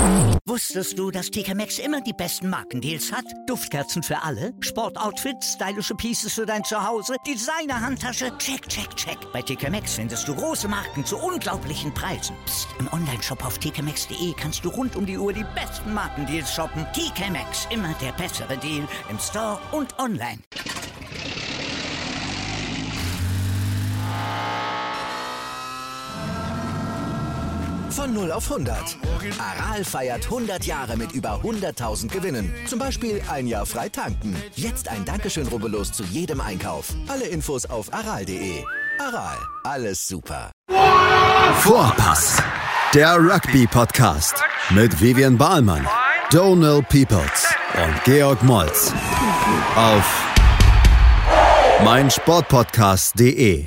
Wusstest du, dass TK Maxx immer die besten Markendeals hat? Duftkerzen für alle, Sportoutfits, stylische Pieces für dein Zuhause, Designer-Handtasche, check, check, check. Bei TK Maxx findest du große Marken zu unglaublichen Preisen. Psst. Im Onlineshop auf tkmaxx.de kannst du rund um die Uhr die besten Markendeals shoppen. TK Maxx, immer der bessere Deal im Store und online. Von 0 auf 100. Aral feiert 100 Jahre mit über 100.000 Gewinnen. Zum Beispiel ein Jahr frei tanken. Jetzt ein Dankeschön, rubbellos zu jedem Einkauf. Alle Infos auf aral.de. Aral, alles super. Vorpass, der Rugby-Podcast mit Vivian Bahlmann, Donald Peoples und Georg Moltz auf meinsportpodcast.de.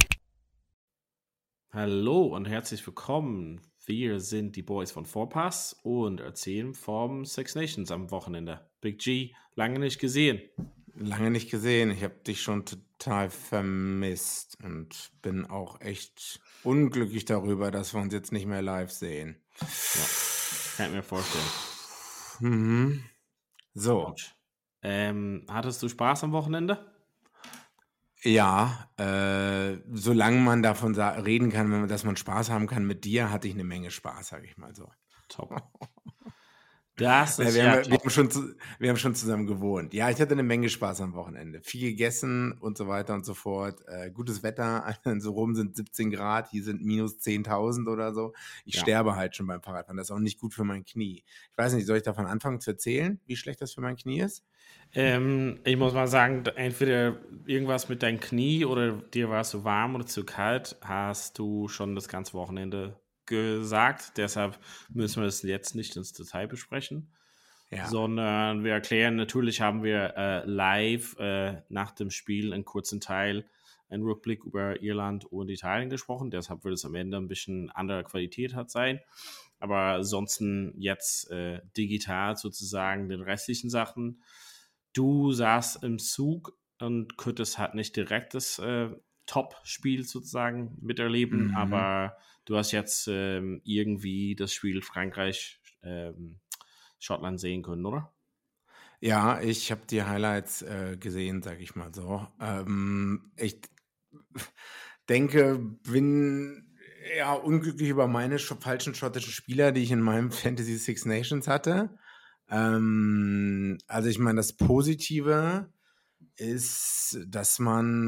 Hallo und herzlich willkommen. Wir sind die Boys von Vorpass und erzählen vom Six Nations am Wochenende. Big G, lange nicht gesehen. Lange nicht gesehen. Ich habe dich schon total vermisst und bin auch echt unglücklich darüber, dass wir uns jetzt nicht mehr live sehen. Ja, kann ich mir vorstellen. Mhm. So. Hattest du Spaß am Wochenende? Ja, solange man davon reden kann, dass man Spaß haben kann mit dir, hatte ich eine Menge Spaß, sage ich mal so. Top. Das ist wir haben schon zusammen gewohnt. Ja, ich hatte eine Menge Spaß am Wochenende. Viel gegessen und so weiter und so fort. Gutes Wetter, so rum sind 17 Grad, hier sind minus 10.000 oder so. Ich sterbe halt schon beim Fahrradfahren. Das ist auch nicht gut für mein Knie. Ich weiß nicht, soll ich davon anfangen zu erzählen, wie schlecht das für mein Knie ist? Ich muss mal sagen, entweder irgendwas mit deinem Knie oder dir war es zu warm oder zu kalt, hast du schon das ganze Wochenende gesagt. Deshalb müssen wir das jetzt nicht ins Detail besprechen, sondern wir erklären, natürlich haben wir live nach dem Spiel einen kurzen Teil, einen Rückblick über Irland und Italien gesprochen. Deshalb wird es am Ende ein bisschen anderer Qualität sein. Aber ansonsten jetzt digital sozusagen den restlichen Sachen. Du saßt im Zug und könntest halt nicht direkt das Top-Spiel sozusagen miterleben, aber du hast jetzt irgendwie das Spiel Frankreich-Schottland sehen können, oder? Ja, ich habe die Highlights gesehen, sage ich mal so. Ich denke, bin ja unglücklich über meine falschen schottischen Spieler, die ich in meinem Fantasy Six Nations hatte. Also ich meine, das Positive ist, dass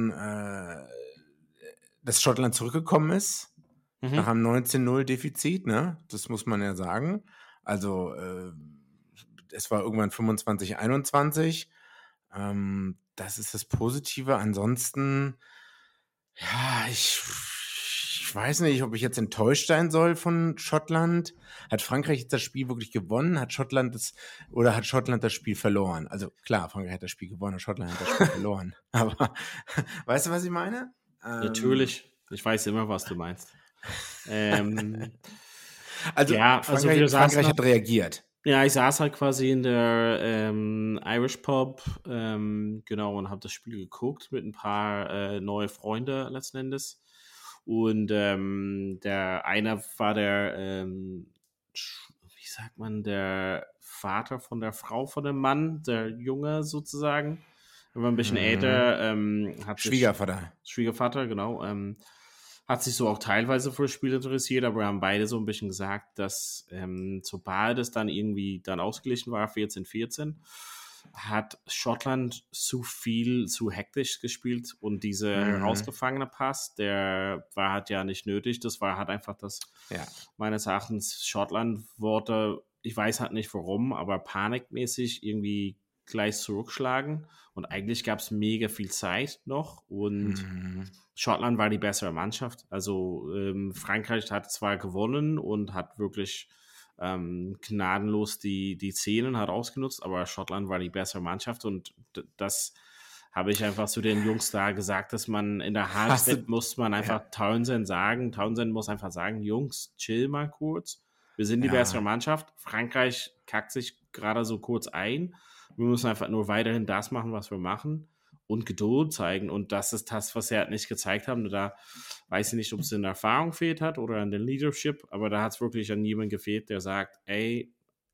dass Schottland zurückgekommen ist nach einem 19-0 Defizit, ne? Das muss man ja sagen. Also es war irgendwann 25-21. Das ist das Positive. Ansonsten, ja, ich weiß nicht, ob ich jetzt enttäuscht sein soll von Schottland. Hat Frankreich jetzt das Spiel wirklich gewonnen? Hat Schottland das Spiel verloren? Also klar, Frankreich hat das Spiel gewonnen und Schottland hat das Spiel verloren. Aber weißt du, was ich meine? Natürlich. Ich weiß immer, was du meinst. Frankreich hat reagiert. Ja, ich saß halt quasi in der Irish Pub, genau, und habe das Spiel geguckt mit ein paar neue Freunde letzten Endes. Und der eine war der Vater von der Frau von dem Mann, der Junge sozusagen. Er war ein bisschen älter. Schwiegervater, genau. Hat sich so auch teilweise für das Spiel interessiert, aber wir haben beide so ein bisschen gesagt, dass sobald es dann irgendwie dann ausgeglichen war, 14-14, hat Schottland zu hektisch gespielt und dieser rausgefangene Pass, der war halt ja nicht nötig. Das war halt einfach das, meines Erachtens, Schottland-Worte, ich weiß halt nicht warum, aber panikmäßig irgendwie gleich zurückschlagen und eigentlich gab es mega viel Zeit noch und Schottland war die bessere Mannschaft. Also Frankreich hat zwar gewonnen und hat wirklich gnadenlos die Szenen hat ausgenutzt, aber Schottland war die bessere Mannschaft und das habe ich einfach zu den Jungs da gesagt, dass man in der Halbzeit muss man einfach Townsend muss einfach sagen, Jungs, chill mal kurz, wir sind die bessere Mannschaft, Frankreich kackt sich gerade so kurz ein, wir müssen einfach nur weiterhin das machen, was wir machen und Geduld zeigen und das ist das, was sie halt nicht gezeigt haben. Da weiß ich nicht, ob es in der Erfahrung fehlt hat oder an der Leadership, aber da hat es wirklich an jemanden gefehlt, der sagt, ey,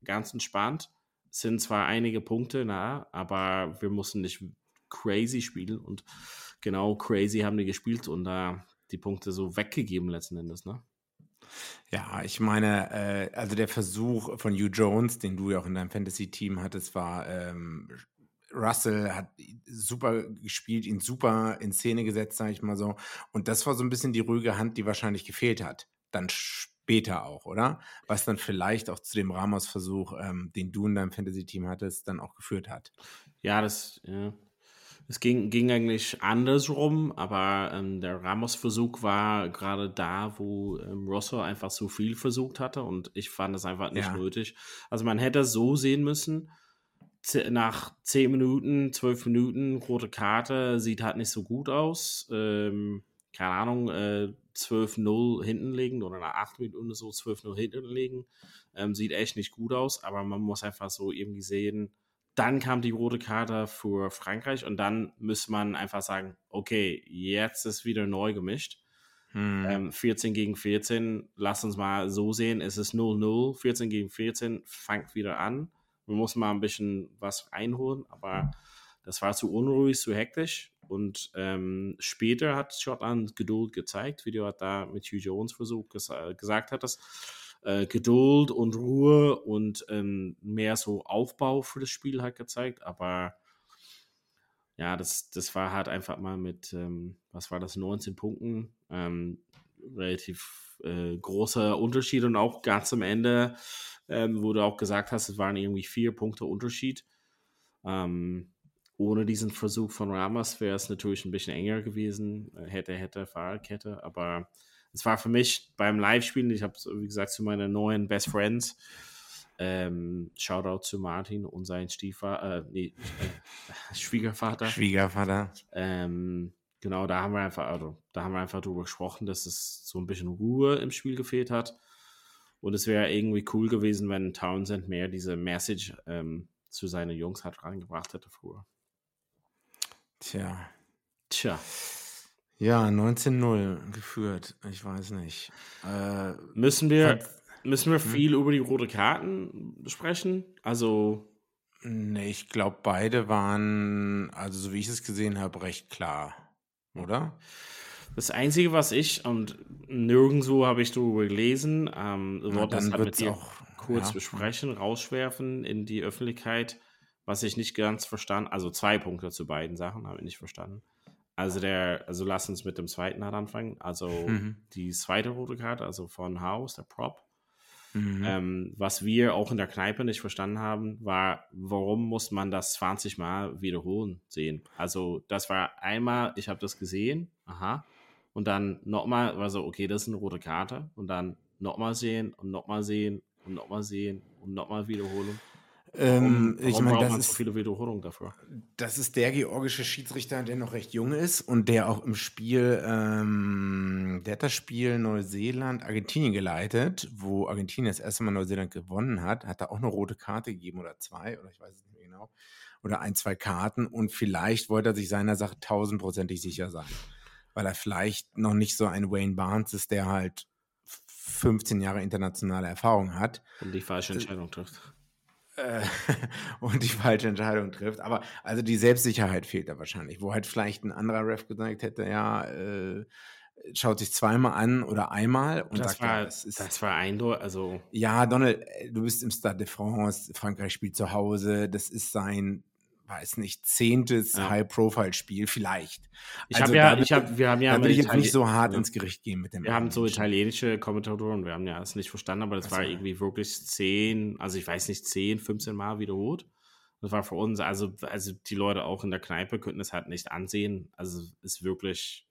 ganz entspannt. Es sind zwar einige Punkte nah, aber wir mussten nicht crazy spielen und genau crazy haben die gespielt und da die Punkte so weggegeben letzten Endes, ne? Ja, ich meine, also der Versuch von Hugh Jones, den du ja auch in deinem Fantasy-Team hattest, war, Russell hat super gespielt, ihn super in Szene gesetzt, sage ich mal so. Und das war so ein bisschen die ruhige Hand, die wahrscheinlich gefehlt hat. Dann später auch, oder? Was dann vielleicht auch zu dem Ramos-Versuch, den du in deinem Fantasy-Team hattest, dann auch geführt hat. Ja, es ging eigentlich andersrum, aber der Ramos-Versuch war gerade da, wo Russell einfach so viel versucht hatte und ich fand es einfach nicht nötig. Also man hätte es so sehen müssen, nach 10 Minuten, 12 Minuten, rote Karte, sieht halt nicht so gut aus. Keine Ahnung, 12-0 hinten liegen oder nach 8 Minuten so 12-0 hinten liegen. Sieht echt nicht gut aus, aber man muss einfach so irgendwie sehen, dann kam die rote Karte für Frankreich und dann müsste man einfach sagen, okay, jetzt ist wieder neu gemischt. 14 gegen 14, lass uns mal so sehen, es ist 0-0, 14 gegen 14, fängt wieder an. Man muss mal ein bisschen was einholen, aber das war zu unruhig, zu hektisch. Und später hat Schottland Geduld gezeigt, wie du da mit Hugh Jones Versuch gesagt hattest. Geduld und Ruhe und mehr so Aufbau für das Spiel hat gezeigt. Aber ja, das war halt einfach mal mit, 19 Punkten. Relativ großer Unterschied und auch ganz am Ende, wo du auch gesagt hast, es waren irgendwie 4 Punkte Unterschied. Ohne diesen Versuch von Ramos wäre es natürlich ein bisschen enger gewesen. Hätte, Fahrradkette. Aber es war für mich beim Live-Spielen, ich habe, wie gesagt, zu meinen neuen Best Friends, Shoutout zu Martin und seinen Schwiegervater. Genau, da haben wir einfach drüber gesprochen, dass es so ein bisschen Ruhe im Spiel gefehlt hat. Und es wäre irgendwie cool gewesen, wenn Townsend mehr diese Message zu seinen Jungs hat reingebracht hätte früher. Tja. Ja, 19-0 geführt. Ich weiß nicht. Müssen wir viel über die rote Karten sprechen? Also. Nee, ich glaube, beide waren, also so wie ich es gesehen habe, recht klar. Oder? Das Einzige, was und nirgendwo habe ich darüber gelesen, wollte das halt mit dir auch kurz besprechen, rauswerfen in die Öffentlichkeit, was ich nicht ganz verstanden, also 2 Punkte zu beiden Sachen habe ich nicht verstanden. Also lass uns mit dem zweiten anfangen, also die zweite rote Karte, also von House, der Prop. Was wir auch in der Kneipe nicht verstanden haben, war, warum muss man das 20 Mal wiederholen sehen? Also das war einmal, ich habe das gesehen, und dann nochmal, war so, okay, das ist eine rote Karte und dann nochmal sehen und nochmal sehen und nochmal sehen und nochmal wiederholen. Warum braucht man so viele Wiederholungen dafür? Das ist der georgische Schiedsrichter, der noch recht jung ist und der auch im Spiel, der hat das Spiel Neuseeland, Argentinien geleitet, wo Argentinien das erste Mal Neuseeland gewonnen hat da auch eine rote Karte gegeben oder 2, oder ich weiß es nicht mehr genau, oder 1, 2 Karten und vielleicht wollte er sich seiner Sache 1000%ig sicher sein, weil er vielleicht noch nicht so ein Wayne Barnes ist, der halt 15 Jahre internationale Erfahrung hat. Und die falsche Entscheidung trifft. Aber also die Selbstsicherheit fehlt da wahrscheinlich, wo halt vielleicht ein anderer Ref gesagt hätte, schaut sich 2-mal an oder einmal und das war eindeutig, also ja, Donald, du bist im Stade de France, Frankreich spielt zu Hause, das ist sein, weiß nicht, 10. High-Profile-Spiel vielleicht. Wir haben ja, da will ich jetzt nicht so hart ins Gericht gehen mit dem. Wir haben so italienische Kommentatoren, wir haben ja es nicht verstanden, aber das war irgendwie wirklich 10, also ich weiß nicht, 10, 15 Mal wiederholt. Das war für uns, also die Leute auch in der Kneipe könnten es halt nicht ansehen. Also ist wirklich,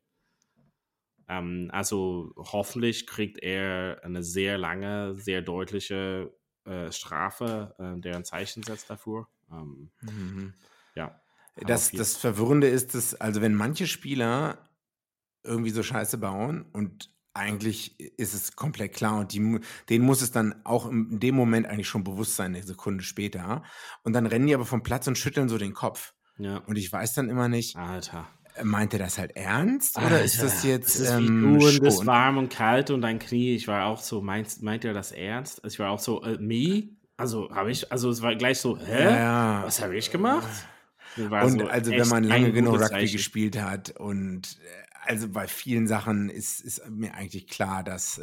also hoffentlich kriegt er eine sehr lange, sehr deutliche Strafe, der ein Zeichen setzt dafür. Ja. Das Verwirrende ist, dass, also wenn manche Spieler irgendwie so Scheiße bauen und eigentlich ist es komplett klar und denen muss es dann auch in dem Moment eigentlich schon bewusst sein, eine Sekunde später. Und dann rennen die aber vom Platz und schütteln so den Kopf. Ja. Und ich weiß dann immer nicht, Alter. Meint er das halt ernst? Oder ist das jetzt das ist wie du und das warm und kalt und dein Knie? Ich war auch so, meint er das ernst? Also ich war auch so, me? Also es war gleich so, was habe ich gemacht? Und so also wenn man lange genug Rugby gespielt hat und also bei vielen Sachen ist mir eigentlich klar, dass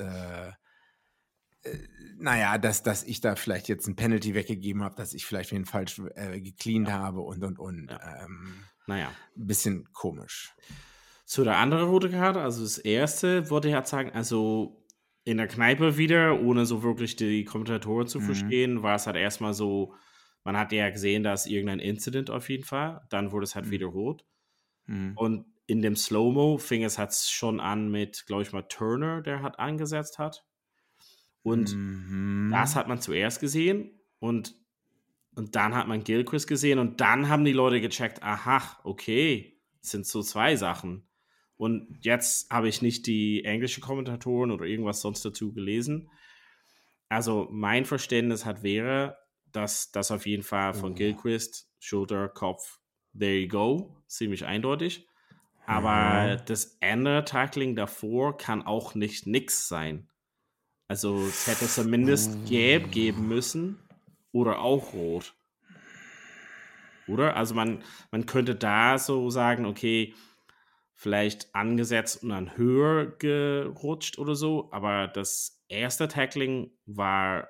dass ich da vielleicht jetzt ein Penalty weggegeben habe, dass ich vielleicht wen falsch gecleant habe und. Ja. Ein bisschen komisch. Zu der anderen rote Karte, also das erste, wollte ich halt sagen, also in der Kneipe wieder, ohne so wirklich die Kommentatoren zu verstehen, war es halt erstmal so, man hat ja gesehen, dass irgendein Incident auf jeden Fall, dann wurde es halt wieder rot. Und in dem Slow-Mo fing es halt schon an mit, glaube ich mal, Turner, der hat angesetzt hat. Und das hat man zuerst gesehen und dann hat man Gilchrist gesehen und dann haben die Leute gecheckt, aha, okay, es sind so zwei Sachen. Und jetzt habe ich nicht die englische Kommentatoren oder irgendwas sonst dazu gelesen. Also mein Verständnis wäre, dass das auf jeden Fall von Gilchrist, Schulter, Kopf, there you go, ziemlich eindeutig. Aber das andere Tackling davor kann auch nicht nix sein. Also es hätte zumindest gelb geben müssen oder auch rot. Oder? Also man könnte da so sagen, okay, vielleicht angesetzt und dann höher gerutscht oder so, aber das erste Tackling war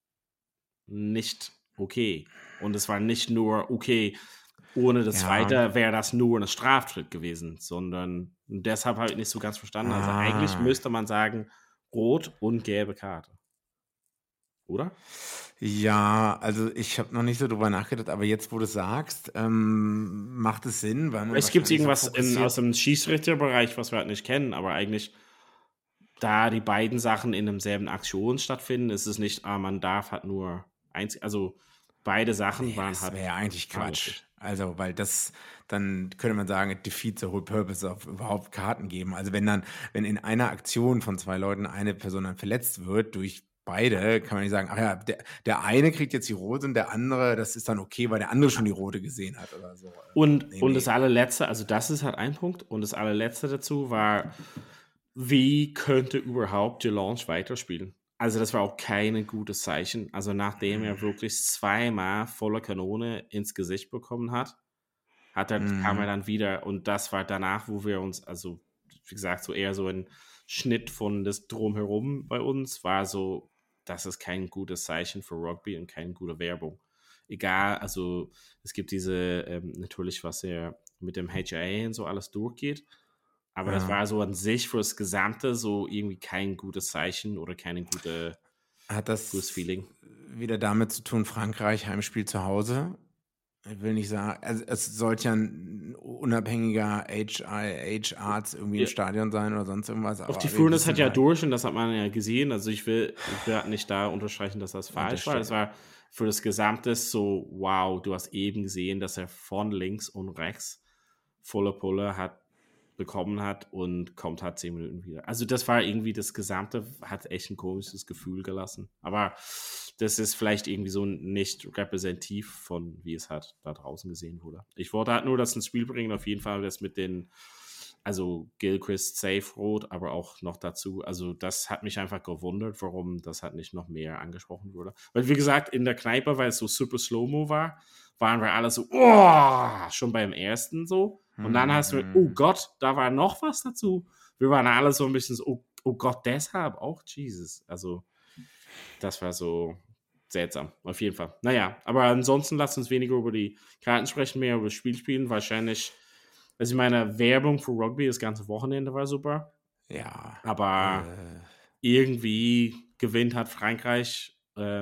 nicht okay. Und es war nicht nur okay, ohne das zweite wäre das nur ein Straftritt gewesen, sondern deshalb habe ich nicht so ganz verstanden. Also eigentlich müsste man sagen, rot und gelbe Karte. Oder? Ja, also ich habe noch nicht so drüber nachgedacht, aber jetzt, wo du es sagst, macht es Sinn, weil man es gibt irgendwas aus dem Schiedsrichterbereich, was wir halt nicht kennen, aber eigentlich, da die beiden Sachen in demselben Aktion stattfinden, ist es nicht, man darf halt nur eins, also beide Sachen waren halt. Das wäre ja eigentlich Quatsch. Also, weil das, dann könnte man sagen, it defeats the whole purpose of überhaupt Karten geben. Also wenn in einer Aktion von zwei Leuten eine Person dann verletzt wird durch beide, kann man nicht sagen, ach ja, der eine kriegt jetzt die rote und der andere, das ist dann okay, weil der andere schon die rote gesehen hat oder so. Und das allerletzte, also das ist halt ein Punkt, und das allerletzte dazu war, wie könnte überhaupt Delange weiterspielen? Also das war auch kein gutes Zeichen. Also nachdem er wirklich zweimal voller Kanone ins Gesicht bekommen hat, kam er dann wieder, und das war danach, wo wir uns, also wie gesagt, so eher so ein Schnitt von das Drumherum bei uns, war so, das ist kein gutes Zeichen für Rugby und keine gute Werbung. Egal, also es gibt diese, natürlich, was er mit dem HIA und so alles durchgeht, aber das war so an sich für das Gesamte so irgendwie kein gutes Zeichen oder keine gutes Feeling. Wieder damit zu tun, Frankreich, Heimspiel zu Hause? Ich will nicht sagen, also es sollte ja ein unabhängiger HR-Arzt irgendwie im Stadion sein oder sonst irgendwas. Auch die führen das halt ja durch und das hat man ja gesehen. Also ich will nicht da unterstreichen, dass das falsch war. Das war für das Gesamte so, wow, du hast eben gesehen, dass er von links und rechts volle Pulle bekommen hat und kommt halt 10 Minuten wieder. Also das war irgendwie, das Gesamte hat echt ein komisches Gefühl gelassen. Aber das ist vielleicht irgendwie so nicht repräsentativ von, wie es halt da draußen gesehen wurde. Ich wollte halt nur das ins Spiel bringen, auf jeden Fall das mit den, also Gilchrist safe rot, aber auch noch dazu, also das hat mich einfach gewundert, warum das halt nicht noch mehr angesprochen wurde. Weil wie gesagt, in der Kneipe, weil es so super Slow-Mo war, waren wir alle so, schon beim ersten so. Und dann hast du, oh Gott, da war noch was dazu. Wir waren alle so ein bisschen so, oh Gott, deshalb auch Jesus. Also, das war so seltsam, auf jeden Fall. Naja, aber ansonsten lasst uns weniger über die Karten sprechen, mehr über das Spiel spielen. Wahrscheinlich, also ich meine, Werbung für Rugby das ganze Wochenende war super. Ja. Aber irgendwie gewinnt hat Frankreich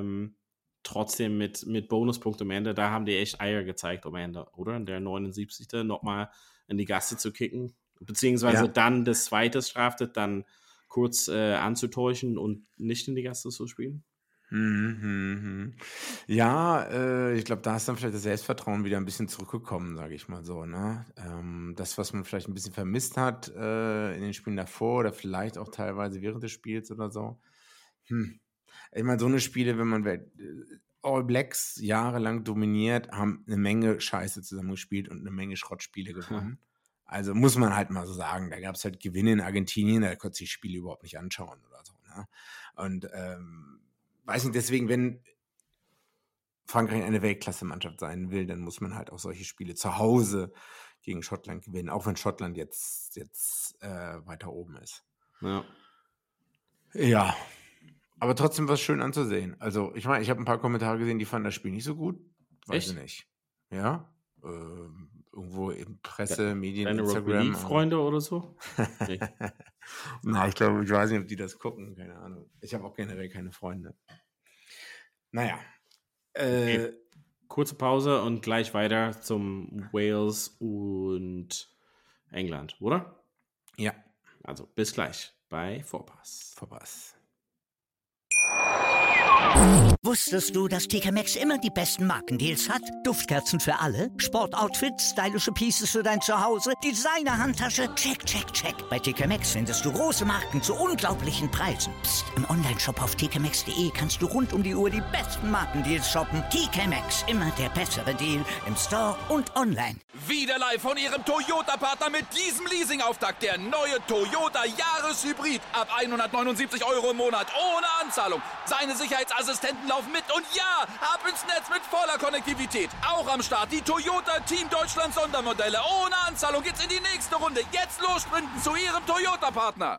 trotzdem mit Bonuspunkt am Ende. Da haben die echt Eier gezeigt am Ende, oder? In der 79. nochmal in die Gasse zu kicken. Beziehungsweise dann das zweite Straftat dann kurz anzutäuschen und nicht in die Gasse zu spielen. Ja, ich glaube, da ist dann vielleicht das Selbstvertrauen wieder ein bisschen zurückgekommen, sage ich mal so. Ne? Das, was man vielleicht ein bisschen vermisst hat in den Spielen davor oder vielleicht auch teilweise während des Spiels oder so. Ich meine, so eine Spiele, wenn man All Blacks jahrelang dominiert, haben eine Menge Scheiße zusammengespielt und eine Menge Schrottspiele gewonnen. Also muss man halt mal so sagen, da gab es halt Gewinne in Argentinien, da konnte ich die Spiele überhaupt nicht anschauen oder so. Ne? Und weiß nicht, deswegen, wenn Frankreich eine Weltklasse-Mannschaft sein will, dann muss man halt auch solche Spiele zu Hause gegen Schottland gewinnen, auch wenn Schottland jetzt weiter oben ist. Ja. Ja, aber trotzdem war es schön anzusehen. Also, ich meine, ich habe ein paar Kommentare gesehen, die fanden das Spiel nicht so gut. Weiß ich nicht. Ja, irgendwo in Presse, Medien, Deine Instagram. Rugby-Freunde oder so? Nee. Na, ich weiß nicht, ob die das gucken, keine Ahnung. Ich habe auch generell keine Freunde. Naja. Okay. Kurze Pause und gleich weiter zum Wales und England, oder? Ja. Also bis gleich bei Vorpass. Wusstest du, dass TK Maxx immer die besten Markendeals hat? Duftkerzen für alle, Sportoutfits, stylische Pieces für dein Zuhause, Designer-Handtasche, check, check, check. Bei TK Maxx findest du große Marken zu unglaublichen Preisen. Psst. Im Onlineshop auf tkmaxx.de kannst du rund um die Uhr die besten Markendeals shoppen. TK Maxx, immer der bessere Deal im Store und online. Wieder live von Ihrem Toyota-Partner mit diesem Leasing-Auftakt. Der neue Toyota Jahreshybrid. Ab 179 € im Monat. Ohne Anzahlung. Seine Sicherheitsassistenten laufen mit. Und ja, ab ins Netz mit voller Konnektivität. Auch am Start die Toyota Team Deutschland Sondermodelle. Ohne Anzahlung geht's in die nächste Runde. Jetzt los sprinten zu Ihrem Toyota-Partner.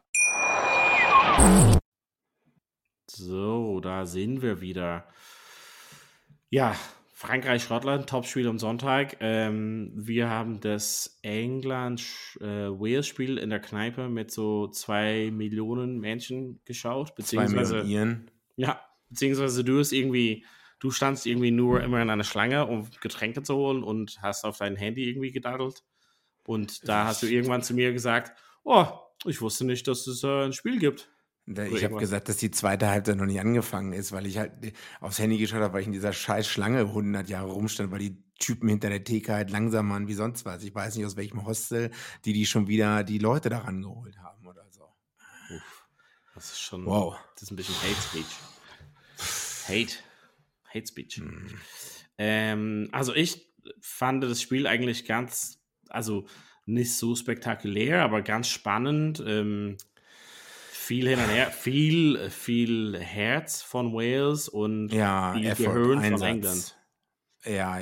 So, da sind wir wieder. Ja, Frankreich-Schottland, Topspiel am Sonntag. Wir haben das England-Wales-Spiel in der Kneipe mit so 2 Millionen Menschen geschaut. 2 Millionen Iren. Ja, beziehungsweise du standst irgendwie nur immer in einer Schlange, um Getränke zu holen und hast auf dein Handy irgendwie gedaddelt. Und da hast du irgendwann zu mir gesagt, oh, ich wusste nicht, dass es ein Spiel gibt. Ich habe gesagt, dass die zweite Halbzeit noch nicht angefangen ist, weil ich halt aufs Handy geschaut habe, weil ich in dieser scheiß Schlange 100 Jahre rumstand, weil die Typen hinter der Theke halt langsam waren wie sonst was. Ich weiß nicht, aus welchem Hostel die schon wieder die Leute da rangeholt haben oder so. Das ist schon, wow. Das ist ein bisschen Hate Speech. Hate Speech. Also ich fand das Spiel eigentlich nicht so spektakulär, aber ganz spannend. Viel hin und her, viel Herz von Wales und viel Gehirn von England. Ja.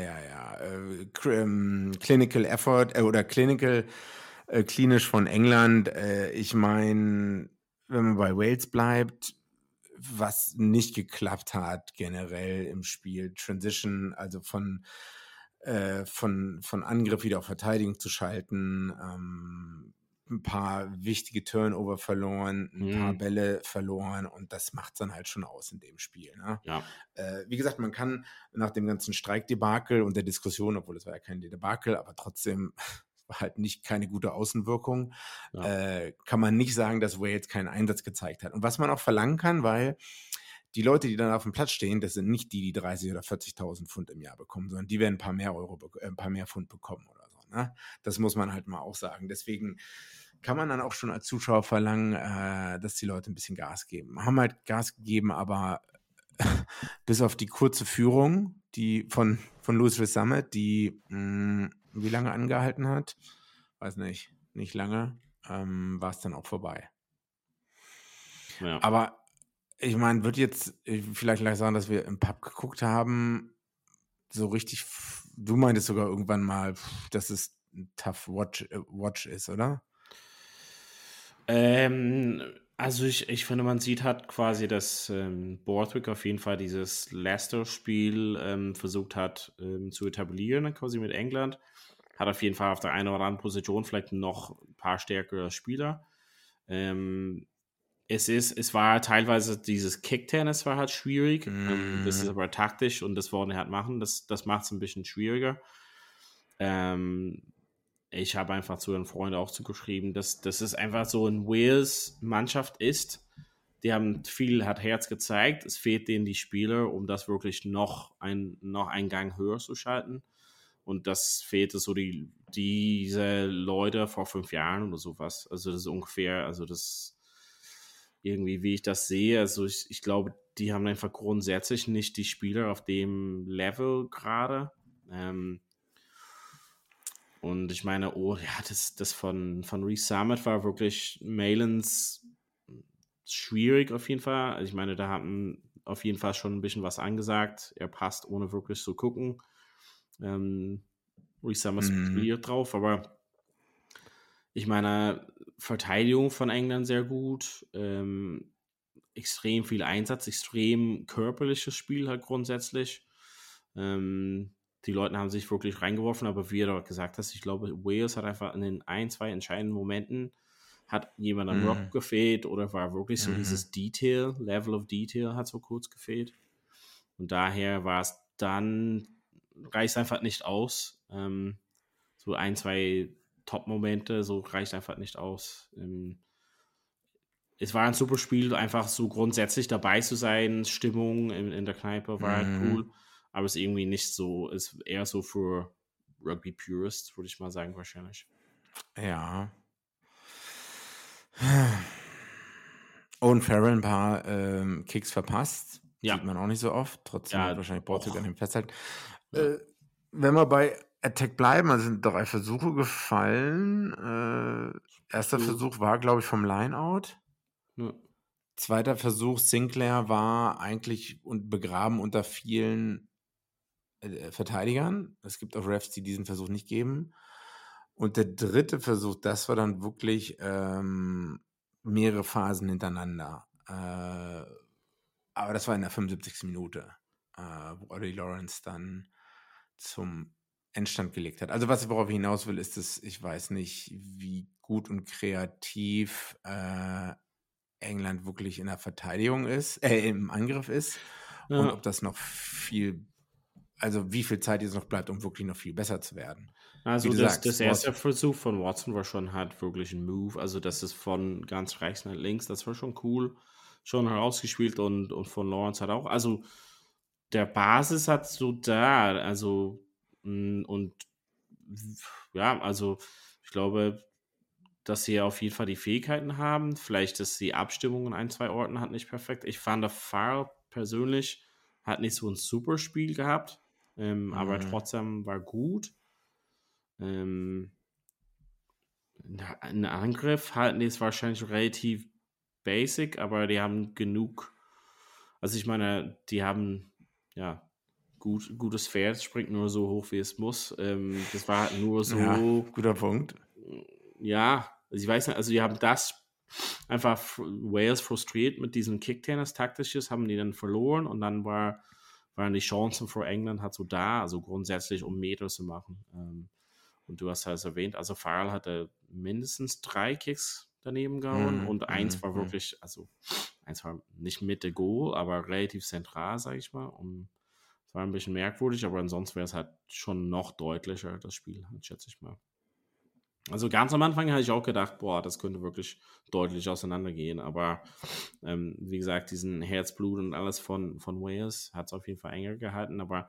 Clinical Effort oder klinisch von England. Ich meine, wenn man bei Wales bleibt, was nicht geklappt hat generell im Spiel, Transition, also von Angriff wieder auf Verteidigung zu schalten, ein paar wichtige Turnover verloren, ein paar Bälle verloren und das macht es dann halt schon aus in dem Spiel. Ne? Ja. Wie gesagt, man kann nach dem ganzen Streikdebakel und der Diskussion, obwohl es war ja kein Debakel, aber trotzdem war halt keine gute Außenwirkung, kann man nicht sagen, dass Wales keinen Einsatz gezeigt hat. Und was man auch verlangen kann, weil die Leute, die dann auf dem Platz stehen, das sind nicht die 30.000 oder 40.000 Pfund im Jahr bekommen, sondern die werden ein paar mehr Pfund bekommen oder so. Ne? Das muss man halt mal auch sagen. Deswegen kann man dann auch schon als Zuschauer verlangen, dass die Leute ein bisschen Gas geben. Haben halt Gas gegeben, aber bis auf die kurze Führung, die von Louis Summit, die wie lange angehalten hat, weiß nicht lange, war es dann auch vorbei. Ja. Aber ich meine, wird jetzt vielleicht gleich sagen, dass wir im Pub geguckt haben, so richtig, du meintest sogar irgendwann mal, dass es ein tough watch ist, oder? Also ich finde, man sieht halt quasi, dass Borthwick auf jeden Fall dieses Leicester-Spiel versucht hat zu etablieren, quasi mit England. Hat auf jeden Fall auf der einen oder anderen Position vielleicht noch ein paar stärkere Spieler. Es war teilweise dieses Kick-Tennis war halt schwierig. Das ist aber taktisch und das wollen wir halt machen. Das macht es ein bisschen schwieriger. Ich habe einfach zu den Freunden auch zugeschrieben, dass es einfach so eine Wales-Mannschaft ist. Die haben hat Herz gezeigt. Es fehlt denen die Spieler, um das wirklich noch einen Gang höher zu schalten. Und das fehlte so diese Leute vor 5 Jahren oder sowas. Also das ist ungefähr, das irgendwie, wie ich das sehe, also ich glaube, die haben einfach grundsätzlich nicht die Spieler auf dem Level gerade. Und ich meine, das von Reece Summit war wirklich Malins schwierig auf jeden Fall. Also ich meine, da hatten auf jeden Fall schon ein bisschen was angesagt. Er passt, ohne wirklich zu gucken. Reece Summers brilliert drauf, aber ich meine, Verteidigung von England sehr gut. Extrem viel Einsatz, extrem körperliches Spiel halt grundsätzlich. Die Leute haben sich wirklich reingeworfen, aber wie du auch gesagt hast, ich glaube, Wales hat einfach in den 1-2 entscheidenden Momenten hat jemand am Rock gefehlt oder war wirklich so dieses Level of Detail hat so kurz gefehlt. Und daher war es dann, reicht einfach nicht aus. So 1-2 Top-Momente, so reicht einfach nicht aus. Es war ein super Spiel, einfach so grundsätzlich dabei zu sein, Stimmung in der Kneipe war halt cool, aber es ist irgendwie nicht so, ist eher so für Rugby-Purists, würde ich mal sagen, wahrscheinlich. Ja. Owen Farrell ein paar Kicks verpasst. Ja. Sieht man auch nicht so oft. Trotzdem hat wahrscheinlich Portugal an dem festhalten. Ja. Wenn wir bei Attack bleiben, also sind 3 Versuche gefallen. Erster Versuch war, glaube ich, vom Lineout. Ja. Zweiter Versuch, Sinclair, war eigentlich begraben unter vielen Verteidigern. Es gibt auch Refs, die diesen Versuch nicht geben. Und der dritte Versuch, das war dann wirklich mehrere Phasen hintereinander. Aber das war in der 75. Minute, wo Ollie Lawrence dann zum Endstand gelegt hat. Also worauf ich hinaus will, ist, dass ich weiß nicht, wie gut und kreativ England wirklich in der Verteidigung ist, im Angriff ist und ob das noch viel, also wie viel Zeit jetzt noch bleibt, um wirklich noch viel besser zu werden. Also das erste Versuch von Watson war schon halt wirklich ein Move, also das ist von ganz rechts nach links, das war schon cool, schon herausgespielt und von Lawrence hat auch, also der Basis hat so da, also und ja, also ich glaube, dass sie auf jeden Fall die Fähigkeiten haben. Vielleicht ist die Abstimmung in 1-2 Orten halt nicht perfekt. Ich fand, der Farrell persönlich hat nicht so ein super Spiel gehabt, aber trotzdem war gut. Ein Angriff halten die es wahrscheinlich relativ basic, aber die haben genug. Also ich meine, die haben ja gutes Pferd, springt nur so hoch, wie es muss. Das war halt nur so. Ja, guter Punkt. Ja, also ich weiß nicht, also die haben das einfach Wales frustriert mit diesem Kick-Tennis taktisches, haben die dann verloren und dann waren die Chancen für England halt so da, also grundsätzlich um Meter zu machen. Und du hast halt erwähnt, also Farrell hatte mindestens 3 Kicks daneben gehauen und eins war wirklich, also eins war nicht Mitte Goal, aber relativ zentral, sag ich mal. Es war ein bisschen merkwürdig, aber ansonsten wäre es halt schon noch deutlicher, das Spiel, schätze ich mal. Also ganz am Anfang habe ich auch gedacht, das könnte wirklich deutlich auseinandergehen, aber wie gesagt, diesen Herzblut und alles von Wales hat es auf jeden Fall enger gehalten, aber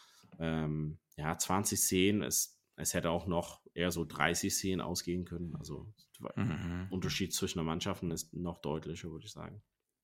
20 Szenen, es hätte auch noch eher so 30 Szenen ausgehen können, also der Unterschied zwischen den Mannschaften ist noch deutlicher, würde ich sagen.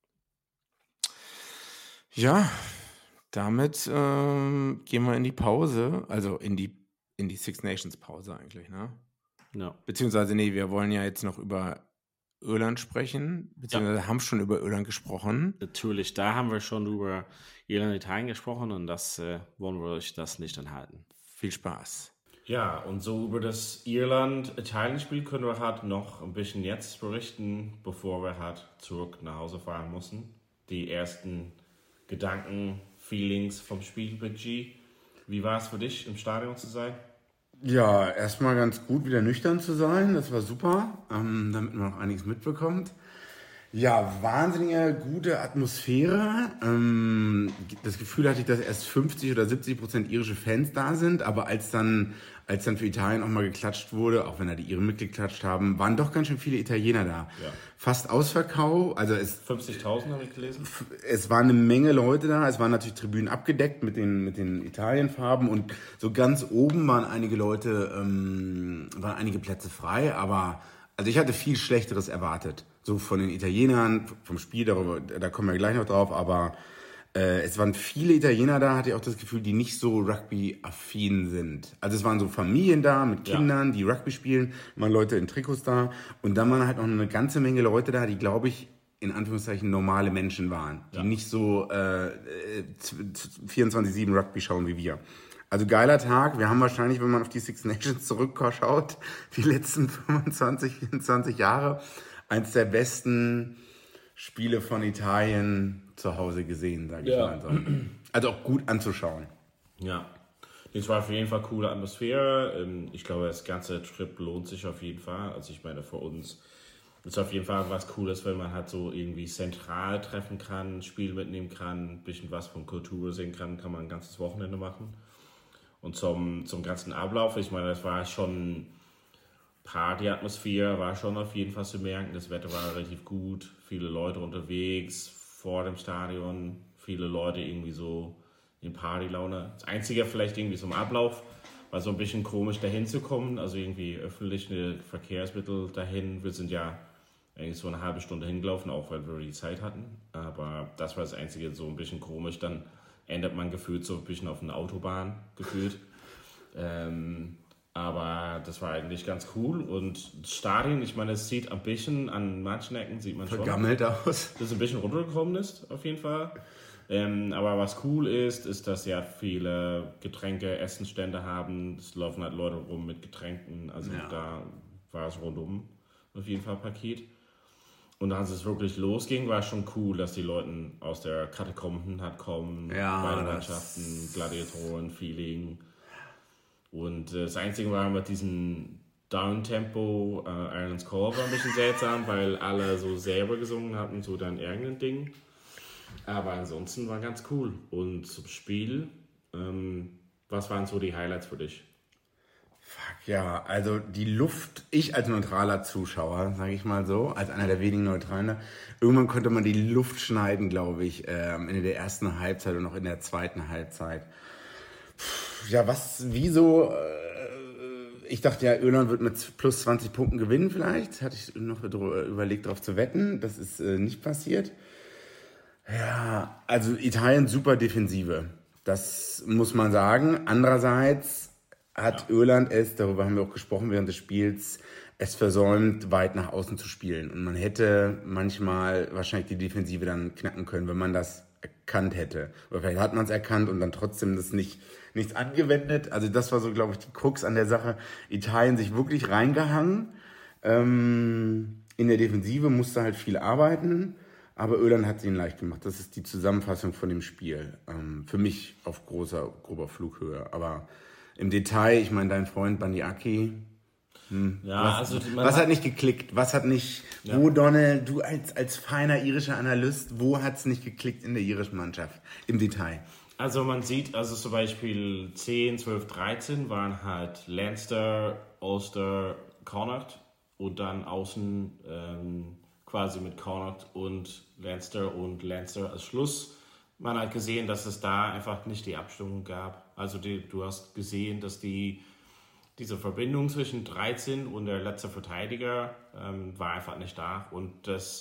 Ja, damit gehen wir in die Pause, also in die Six Nations Pause eigentlich, ne? Ja. Beziehungsweise, wir wollen ja jetzt noch über Irland sprechen, beziehungsweise haben schon über Irland gesprochen. Natürlich, da haben wir schon über Irland und Italien gesprochen und das wollen wir euch das nicht enthalten. Viel Spaß. Ja, und so über das Irland-Italien-Spiel können wir halt noch ein bisschen jetzt berichten, bevor wir halt zurück nach Hause fahren müssen. Die ersten Gedanken, Feelings vom Spiel, Big G. Wie war es für dich, im Stadion zu sein? Ja, erstmal ganz gut, wieder nüchtern zu sein. Das war super, damit man noch einiges mitbekommt. Ja, wahnsinnige gute Atmosphäre. Das Gefühl hatte ich, dass erst 50 oder 70% irische Fans da sind. Aber als dann für Italien auch mal geklatscht wurde, auch wenn da die Iren mitgeklatscht haben, waren doch ganz schön viele Italiener da. Ja. Fast Ausverkauf. Also 50.000 habe ich gelesen. Es waren eine Menge Leute da. Es waren natürlich Tribünen abgedeckt mit den Italienfarben. Und so ganz oben waren einige Plätze frei. Aber also ich hatte viel Schlechteres erwartet. So von den Italienern, vom Spiel, da kommen wir gleich noch drauf, aber es waren viele Italiener da, hatte ich auch das Gefühl, die nicht so Rugby-affin sind. Also es waren so Familien da mit Kindern, die Rugby spielen, waren Leute in Trikots da und dann waren halt noch eine ganze Menge Leute da, die, glaube ich, in Anführungszeichen normale Menschen waren, die nicht so 24/7 Rugby schauen wie wir. Also geiler Tag. Wir haben wahrscheinlich, wenn man auf die Six Nations zurückschaut, die letzten 25, 24 Jahre, eins der besten Spiele von Italien zu Hause gesehen, sage ich mal. Also auch gut anzuschauen. Ja, das war auf jeden Fall eine coole Atmosphäre. Ich glaube, das ganze Trip lohnt sich auf jeden Fall. Also ich meine, für uns ist auf jeden Fall was Cooles, wenn man halt so irgendwie zentral treffen kann, Spiel mitnehmen kann, ein bisschen was von Kultur sehen kann man ein ganzes Wochenende machen. Und zum ganzen Ablauf, ich meine, das war schon Party-Atmosphäre, war schon auf jeden Fall zu merken. Das Wetter war relativ gut, viele Leute unterwegs vor dem Stadion, viele Leute irgendwie so in Partylaune. Das Einzige vielleicht irgendwie zum Ablauf war so ein bisschen komisch dahin zu kommen, also irgendwie öffentliche Verkehrsmittel dahin. Wir sind ja eigentlich so eine halbe Stunde hingelaufen, auch weil wir die Zeit hatten. Aber das war das Einzige, so ein bisschen komisch. Dann ändert man gefühlt so ein bisschen auf eine Autobahn gefühlt. Aber das war eigentlich ganz cool. Und das Stadion, ich meine, es sieht ein bisschen an manchen Ecken, sieht man schon, vergammelt aus. dass es ein bisschen runtergekommen ist, auf jeden Fall. Aber was cool ist, dass ja viele Getränke, Essensstände haben. Es laufen halt Leute rum mit Getränken. Also da war es rundum auf jeden Fall Paket. Und als es wirklich losging, war es schon cool, dass die Leute aus der Katakomben kommen. Beide Mannschaften, Gladiatoren, Feeling. Und das Einzige war mit diesem Downtempo, Ireland's Call war ein bisschen seltsam, weil alle so selber gesungen hatten, so dann irgendein Ding. Aber ansonsten war ganz cool. Und zum Spiel, was waren so die Highlights für dich? Fuck, ja, also die Luft, ich als neutraler Zuschauer, sage ich mal so, als einer der wenigen Neutralen, irgendwann konnte man die Luft schneiden, glaube ich, am Ende der ersten Halbzeit und auch in der zweiten Halbzeit. Ja, wieso, ich dachte ja, Irland wird mit plus 20 Punkten gewinnen vielleicht, hatte ich noch überlegt, darauf zu wetten, das ist nicht passiert. Ja, also Italien super Defensive, das muss man sagen. Andererseits hat Irland es, darüber haben wir auch gesprochen während des Spiels, es versäumt, weit nach außen zu spielen. Und man hätte manchmal wahrscheinlich die Defensive dann knacken können, wenn man das erkannt hätte. Oder vielleicht hat man es erkannt und dann trotzdem nichts angewendet. Also das war so, glaube ich, die Krux an der Sache. Italien sich wirklich reingehangen. In der Defensive musste halt viel arbeiten. Aber Irland hat es ihnen leicht gemacht. Das ist die Zusammenfassung von dem Spiel. Für mich auf grober Flughöhe. Aber im Detail, ich meine, dein Freund Baniaki, was hat nicht geklickt? Was hat nicht, wo, Donald, du als feiner irischer Analyst, wo hat es nicht geklickt in der irischen Mannschaft? Im Detail. Also man sieht, also zum Beispiel 10, 12, 13 waren halt Leinster, Ulster, Connacht und dann außen quasi mit Connacht und Leinster als Schluss. Man hat gesehen, dass es da einfach nicht die Abstimmung gab. Also du hast gesehen, dass diese Verbindung zwischen 13 und der letzte Verteidiger war einfach nicht da. Und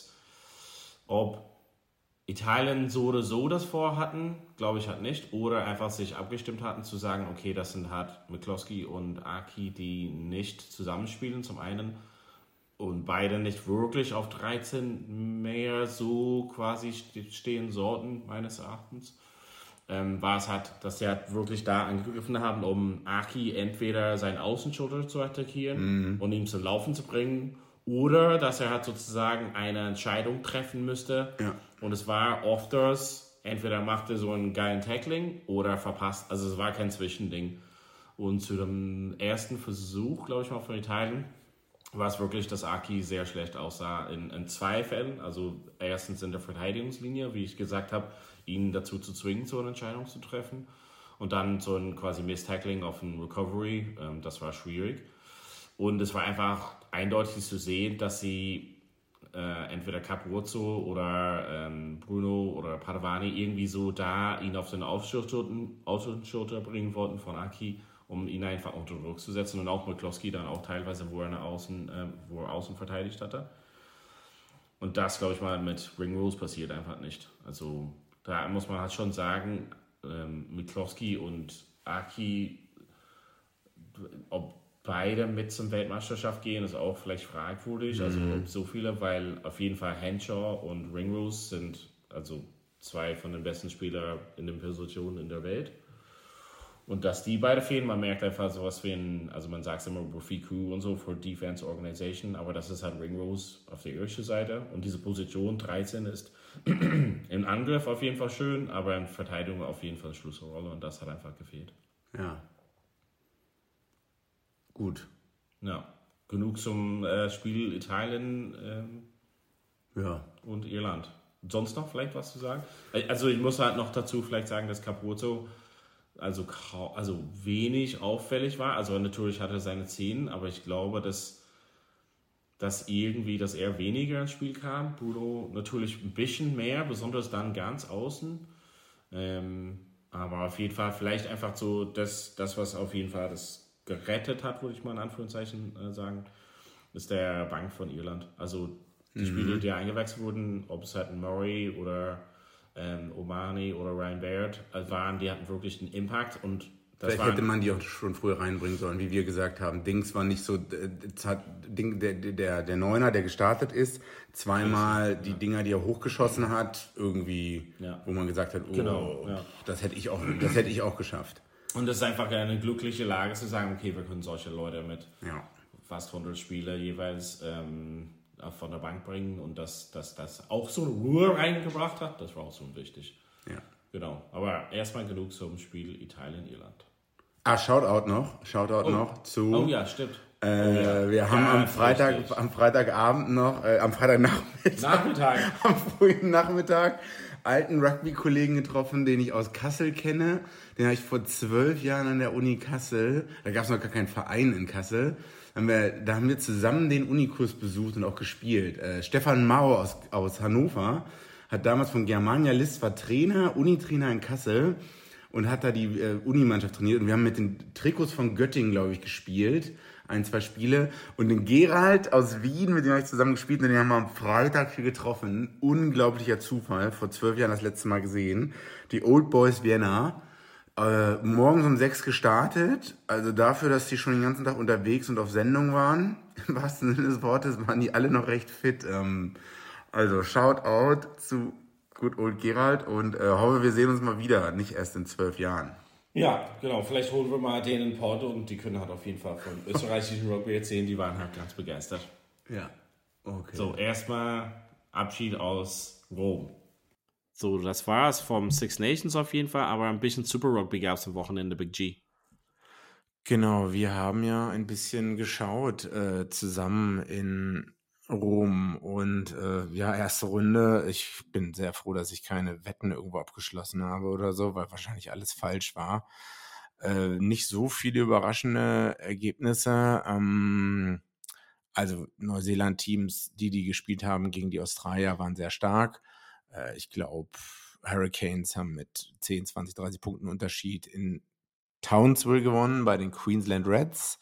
ob Italien so oder so das vorhatten, glaube ich halt nicht. Oder einfach sich abgestimmt hatten zu sagen, okay, das sind halt McCloskey und Aki, die nicht zusammenspielen zum einen. Und beide nicht wirklich auf 13 mehr so quasi stehen sollten, meines Erachtens. War es halt, dass sie halt wirklich da angegriffen haben, um Aki entweder seinen Außenschulter zu attackieren und ihn zum Laufen zu bringen, oder dass er halt sozusagen eine Entscheidung treffen müsste. Ja. Und es war oft das, entweder machte so einen geilen Tackling oder verpasst. Also es war kein Zwischending. Und zu dem ersten Versuch, glaube ich mal, von Italien, war es wirklich, dass Aki sehr schlecht aussah in zwei Fällen. Also erstens in der Verteidigungslinie, wie ich gesagt habe, ihn dazu zu zwingen, so eine Entscheidung zu treffen. Und dann so ein quasi Miss-Tackling auf ein Recovery, das war schwierig. Und es war einfach eindeutig zu sehen, dass sie entweder Capuzzo oder Bruno oder Padovani irgendwie so da ihn auf den Außenschulter bringen wollten von Aki, um ihn einfach unter Druck zu setzen. Und auch McCloskey dann auch teilweise, wo er außen verteidigt hatte. Und das, glaube ich mal, mit Ring Rules passiert einfach nicht. Also da muss man halt schon sagen, McCloskey und Aki, ob beide mit zum Weltmeisterschaft gehen, ist auch vielleicht fragwürdig. Also so viele, weil auf jeden Fall Henshaw und Ringrose sind also 2 von den besten Spielern in den Positionen in der Welt. Und dass die beide fehlen, man merkt einfach sowas wie also man sagt es immer Rafiku und so für Defense Organization, aber das ist halt Ringrose auf der irischen Seite. Und diese Position 13 ist im Angriff auf jeden Fall schön, aber in Verteidigung auf jeden Fall eine Schlüsselrolle und das hat einfach gefehlt. Ja. Gut. Ja, genug zum Spiel Italien und Irland. Sonst noch vielleicht was zu sagen? Also ich muss halt noch dazu vielleicht sagen, dass Caputo also wenig auffällig war. Also natürlich hatte er seine Szenen, aber ich glaube, dass er weniger ins Spiel kam. Bruno natürlich ein bisschen mehr, besonders dann ganz außen. Aber auf jeden Fall vielleicht einfach so das was auf jeden Fall das gerettet hat, würde ich mal in Anführungszeichen sagen, ist der Bank von Irland. Also die Spieler, die eingewechselt wurden, ob es halt ein Murray oder Omani oder Ryan Baird waren, die hatten wirklich einen Impact und vielleicht hätte man die auch schon früher reinbringen sollen, wie wir gesagt haben. Dings war nicht so, der Neuner, der gestartet ist, zweimal die Dinger, die er hochgeschossen hat, irgendwie, wo man gesagt hat, das hätte ich auch geschafft. Und es ist einfach eine glückliche Lage zu sagen, okay, wir können solche Leute mit fast 100 Spieler jeweils von der Bank bringen und dass das auch so eine Ruhe reingebracht hat, das war auch so wichtig. Ja. Genau, aber erstmal genug zum Spiel Italien-Irland. Shoutout noch zu... Oh ja, stimmt. Wir haben am Freitagabend noch, am Freitagnachmittag, am frühen Nachmittag, alten Rugby-Kollegen getroffen, den ich aus Kassel kenne. Den habe ich vor 12 Jahren an der Uni Kassel, da gab es noch gar keinen Verein in Kassel, da haben wir zusammen den Unikurs besucht und auch gespielt. Stefan Mau aus Hannover hat damals von Germania List, war Unitrainer in Kassel und hat da die Unimannschaft trainiert. Und wir haben mit den Trikots von Göttingen, glaube ich, gespielt. 1-2 Spiele. Und den Gerald aus Wien, mit dem habe ich zusammen gespielt, und den haben wir am Freitag hier getroffen. Unglaublicher Zufall. Vor 12 Jahren das letzte Mal gesehen. Die Old Boys Vienna. Morgens um 6 gestartet. Also dafür, dass die schon den ganzen Tag unterwegs und auf Sendung waren. Im wahrsten Sinne des Wortes waren die alle noch recht fit. Also Shoutout zu Good Old Gerald und hoffe, wir sehen uns mal wieder. Nicht erst in 12 Jahren. Ja, genau. Vielleicht holen wir mal den in Porto und die können halt auf jeden Fall von österreichischen Rugby erzählen. Die waren halt ganz begeistert. Ja, okay. So, erstmal Abschied aus Rom. So, das war's vom Six Nations auf jeden Fall, aber ein bisschen Super Rugby gab es am Wochenende, Big G. Genau, wir haben ja ein bisschen geschaut zusammen in Rom und erste Runde. Ich bin sehr froh, dass ich keine Wetten irgendwo abgeschlossen habe oder so, weil wahrscheinlich alles falsch war. Nicht so viele überraschende Ergebnisse. Also Neuseeland-Teams, die gespielt haben gegen die Australier, waren sehr stark. Ich glaube, Hurricanes haben mit 10, 20, 30 Punkten Unterschied in Townsville gewonnen bei den Queensland Reds.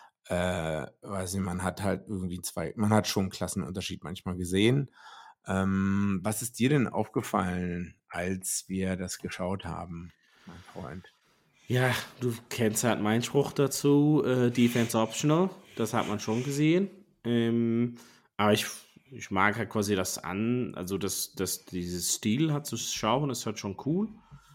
Weiß nicht, man hat halt irgendwie man hat schon einen Klassenunterschied manchmal gesehen. Was ist dir denn aufgefallen, als wir das geschaut haben, mein Freund? Ja, du kennst halt meinen Spruch dazu, Defense Optional, das hat man schon gesehen. Aber ich mag halt quasi also dieses Stil hat zu schauen, ist halt schon cool.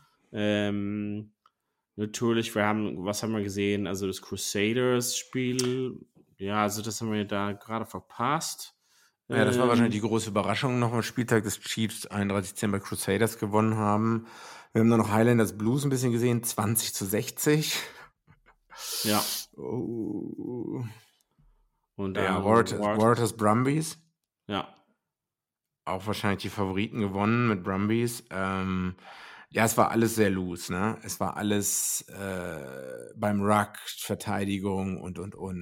Natürlich, was haben wir gesehen? Also das Crusaders-Spiel, ja, also das haben wir da gerade verpasst. Ja, das war wahrscheinlich die große Überraschung noch am Spieltag des Chiefs 31-10 bei Crusaders gewonnen haben. Wir haben dann noch Highlanders Blues ein bisschen gesehen, 20-60. Ja. Oh. Und dann ja, Waratahs Brumbies. Ja. Auch wahrscheinlich die Favoriten gewonnen mit Brumbies. Ja, es war alles sehr loose, ne? Es war alles beim Ruck, Verteidigung und.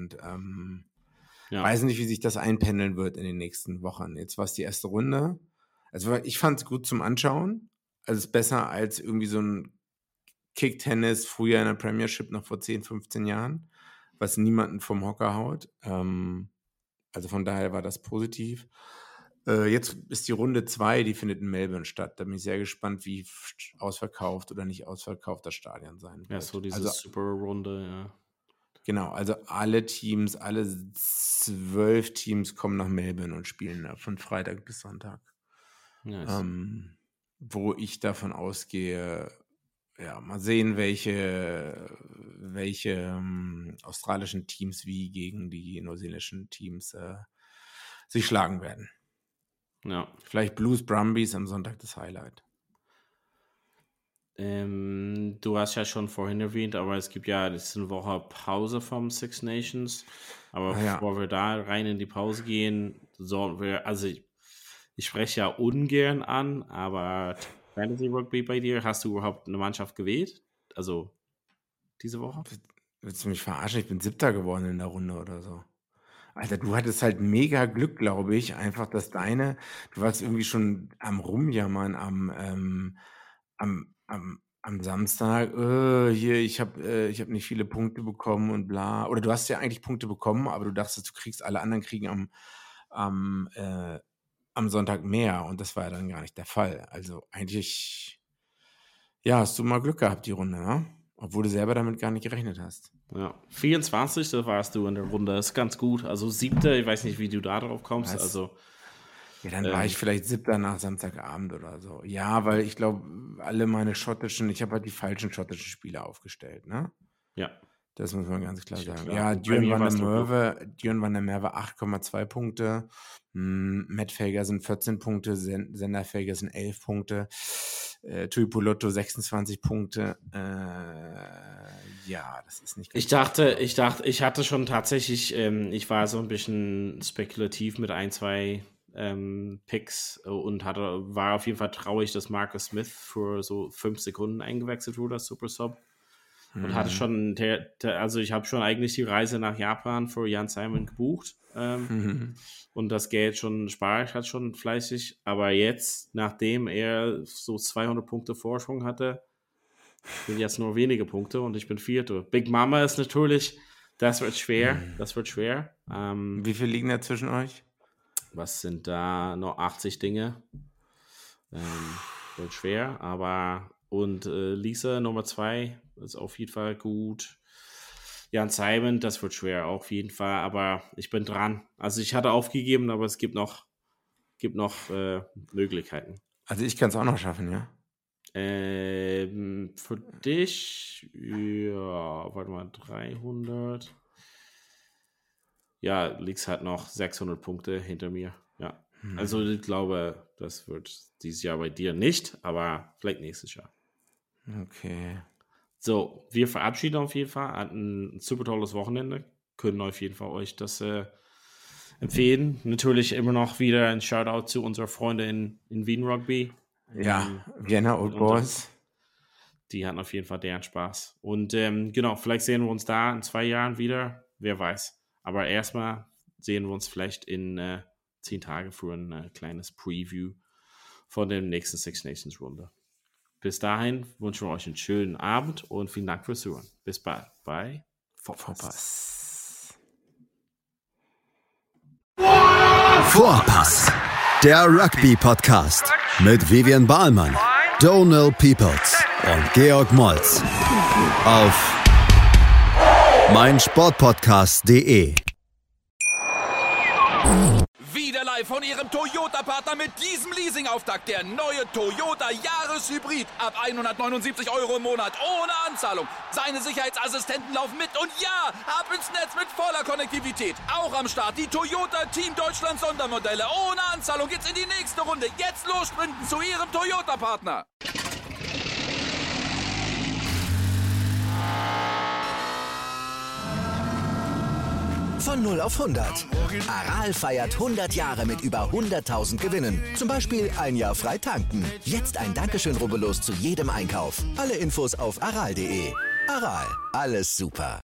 Weiß nicht, wie sich das einpendeln wird in den nächsten Wochen. Jetzt war es die erste Runde. Also ich fand es gut zum Anschauen. Also es ist besser als irgendwie so ein Kick-Tennis früher in der Premiership noch vor 10, 15 Jahren, was niemanden vom Hocker haut. Also von daher war das positiv. Jetzt ist die Runde 2, die findet in Melbourne statt. Da bin ich sehr gespannt, wie ausverkauft oder nicht ausverkauft das Stadion sein wird. Ja, so diese Super-Runde, ja. Genau, also alle 12 Teams kommen nach Melbourne und spielen da von Freitag bis Sonntag. Nice. Wo ich davon ausgehe, ja, mal sehen, welche australischen Teams wie gegen die neuseeländischen Teams sich schlagen werden. Ja. Vielleicht Blues Brumbies am Sonntag das Highlight. Du hast ja schon vorhin erwähnt, aber es gibt ja eine Woche Pause vom Six Nations. Aber bevor wir da rein in die Pause gehen, sollten wir, also ich spreche ja ungern an, aber Fantasy Rugby bei dir, hast du überhaupt eine Mannschaft gewählt? Also diese Woche? Willst du mich verarschen? Ich bin 7. geworden in der Runde oder so. Alter, du hattest halt mega Glück, glaube ich, einfach, dass du warst irgendwie schon am Rumjammern am Samstag, hier, ich hab nicht viele Punkte bekommen und bla. Oder du hast ja eigentlich Punkte bekommen, aber du dachtest, du kriegst, alle anderen kriegen am Sonntag mehr. Und das war ja dann gar nicht der Fall. Also eigentlich, ja, hast du mal Glück gehabt, die Runde, ne? Obwohl du selber damit gar nicht gerechnet hast. Ja, 24. warst du in der Runde, das ist ganz gut. Also 7., ich weiß nicht, wie du da drauf kommst. Was? Also Ja, dann war ich vielleicht 7. nach Samstagabend oder so. Ja, weil ich glaube, alle meine ich habe halt die falschen schottischen Spieler aufgestellt, ne? Ja. Das muss man ganz klar sagen. Klar. Ja, Und bei mir warst du Dion van der Merwe 8,2 Punkte, Matt Fagerson 14 Punkte, Sender Fagerson 11 Punkte, Tuipolotto 26 Punkte. Ja, das ist nicht Ich hatte schon tatsächlich, ich war so ein bisschen spekulativ mit 1-2 Picks und war auf jeden Fall traurig, dass Marcus Smith für so 5 Sekunden eingewechselt wurde als Super Sub. Und hatte schon, also ich habe schon eigentlich die Reise nach Japan für Jan Simon gebucht. Und das Geld spare ich halt schon fleißig. Aber jetzt, nachdem er so 200 Punkte Vorsprung hatte, sind jetzt nur wenige Punkte und ich bin 4. Big Mama ist natürlich, das wird schwer. Wie viel liegen da zwischen euch? Was sind da noch 80 Dinge? Wird schwer, aber und Lisa Nummer 2 ist auf jeden Fall gut. Jan Simon, das wird schwer auf jeden Fall, aber ich bin dran. Also ich hatte aufgegeben, aber es gibt noch Möglichkeiten. Also ich kann es auch noch schaffen, ja? Für dich, ja, warte mal, 300. Ja, liegst halt noch 600 Punkte hinter mir. Ja. Also ich glaube, das wird dieses Jahr bei dir nicht, aber vielleicht nächstes Jahr. Okay. So, wir verabschieden auf jeden Fall. Hatten ein super tolles Wochenende. Können auf jeden Fall euch das empfehlen. Natürlich immer noch wieder ein Shoutout zu unserer Freunde in Wien Rugby. Ja, Vienna Old Boys. Die hatten auf jeden Fall deren Spaß. Und genau, vielleicht sehen wir uns da in 2 Jahren wieder. Wer weiß. Aber erstmal sehen wir uns vielleicht in 10 Tagen für ein kleines Preview von der nächsten Six Nations Runde. Bis dahin wünschen wir euch einen schönen Abend und vielen Dank fürs Zuhören. Bis bald bei Vorpass. Vorpass, der Rugby-Podcast mit Vivian Bahlmann, Donald Peoples und Georg Moltz auf meinsportpodcast.de. Wieder live von Ihrem Toyota-Partner mit diesem Leasing-Auftakt. Der neue Toyota Jahreshybrid. Ab 179 € im Monat. Ohne Anzahlung. Seine Sicherheitsassistenten laufen mit. Und ja, ab ins Netz mit voller Konnektivität. Auch am Start die Toyota Team Deutschland Sondermodelle. Ohne Anzahlung geht's in die nächste Runde. Jetzt los sprinten zu Ihrem Toyota-Partner. Von 0 auf 100. Aral feiert 100 Jahre mit über 100.000 Gewinnen. Zum Beispiel 1 Jahr frei tanken. Jetzt ein Dankeschön, rubbellos zu jedem Einkauf. Alle Infos auf aral.de. Aral, alles super.